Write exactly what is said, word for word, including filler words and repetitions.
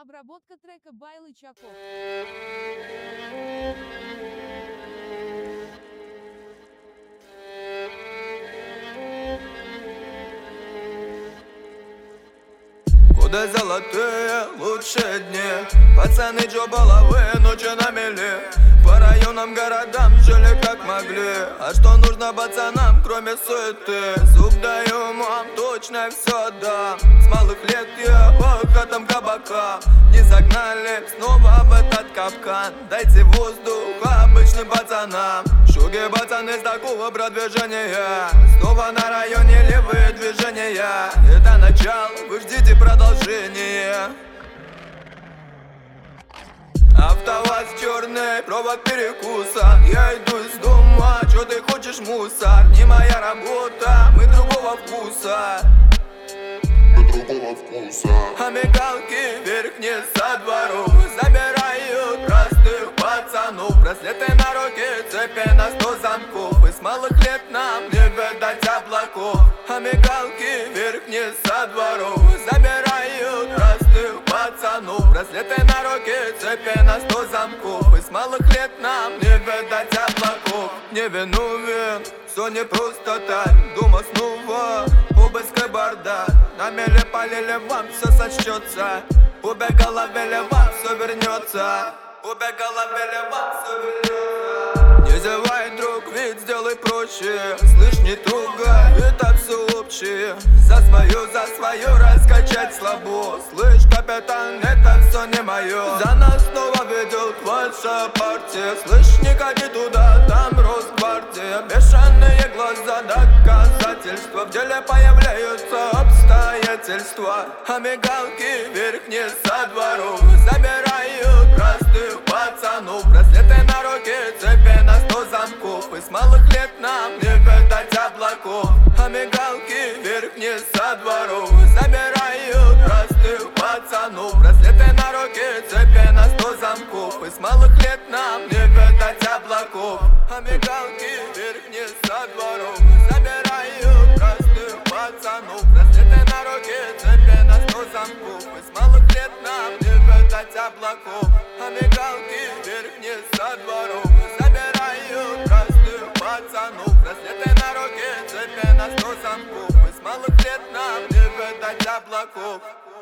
Обработка трека by Лычаков. Годы золотые, лучшие дни. Пацаны джобаловые, ночи на мели. По районам, городам жили как могли. А что нужно пацанам, кроме суеты? Зуб даю, мам, точно все дам. С малых лет я по хатам кабака. Не загнали снова в этот капкан. Дайте воздух обычным пацанам. Шуги пацаны с такого продвижения. Снова на районе левые движения. Это начало, вы ждите продолжение. АвтоВАЗ черный, провод перекуса. Я иду из дома, чё ты хочешь, мусор? Не моя работа, мы другого вкуса. Мы другого вкуса. А мигалки вверх вниз со двору забирают простых пацанов. Браслеты на руке, цепи на сто замков. И с малых лет нам не видать облаков. А мигалки вверх вниз со двору забирают простых пацанов. Браслеты на руке, цепи на сто замков. И с малых лет нам не видать облаков. Невиновен, все не просто так. Дома снова обыск и бардак. На меле полили, вам все сочтется. Убегала велева, все вернется. Убегала велева, все вернется. Не зевай, друг, ведь сделай проще. Слышь, не трогай, это все общее. За свою, за свою раскачать слабо. Слышь, капитан, это все не мое. За нас снова ведет ваша партия. Слышь, не ходи туда, там Росгвардия. Бешеные глаза, доказательства. В деле появляются обстоятельства. А мигалки вверх вниз со двору забирают простых пацанов. Браслеты на руке, цепи на сто замков. И с малых лет нам не видать облаков. А мигалки вверх вниз со двору забирают простых пацанов. Браслеты на руке, цепи на сто замков. И с малых лет нам не видать облаков. А мигалки вверх вниз со двору забирают простых пацанов. Браслеты на руке, цепи на сто замков. И с малых лет нам не видать облаков. А мигалки вверх вниз со двору забирают простых пацанов. Браслеты на руке, цепи на сто замков. И с малых лет нам не видать облаков.